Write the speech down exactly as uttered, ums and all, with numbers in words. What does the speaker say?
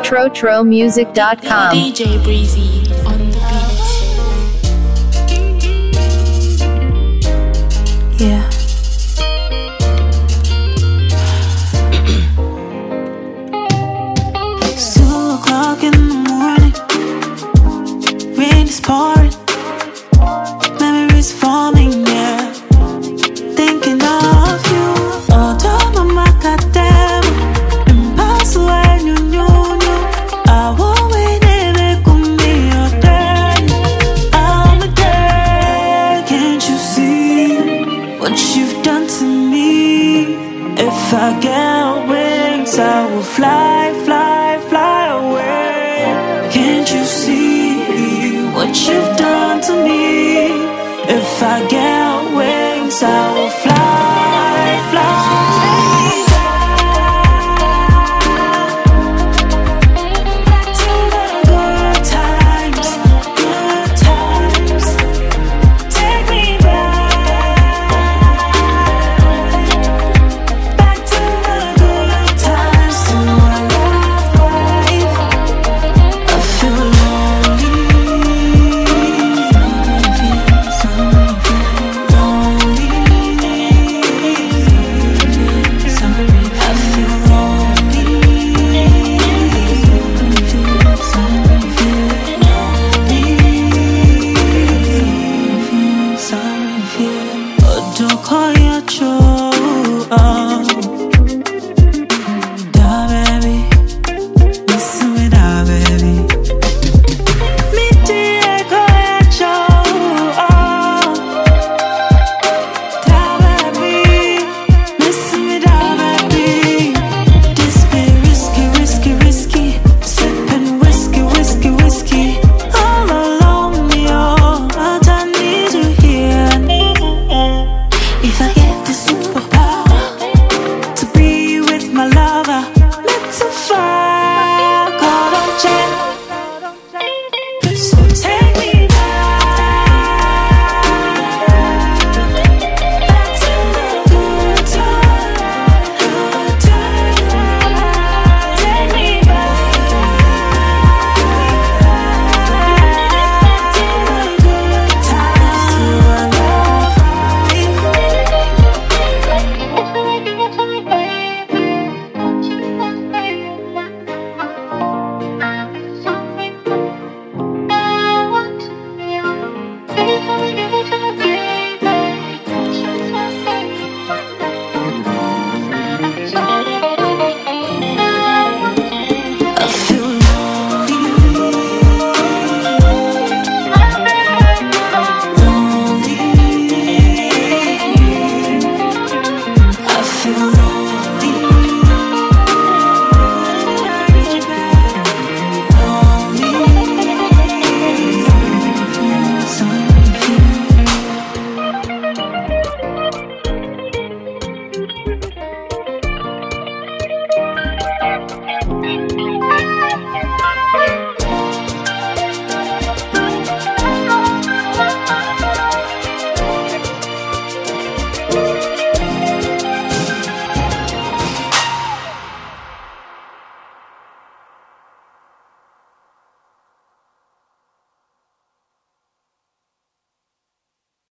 trotro music dot com. D J Breezy on the beat. Yeah. It's two o'clock in the morning. Rain is pouring. Memories forming, yeah. Thinking of you. Oh, don't my goddamn. Impossible when you knew, knew. I won't wait and it could be your day. I'm a day. Can't you see what you've done to me? If I get wings, I will fly, fly, fly away. Can't you see what you've done to me? If I get wings, I will fly.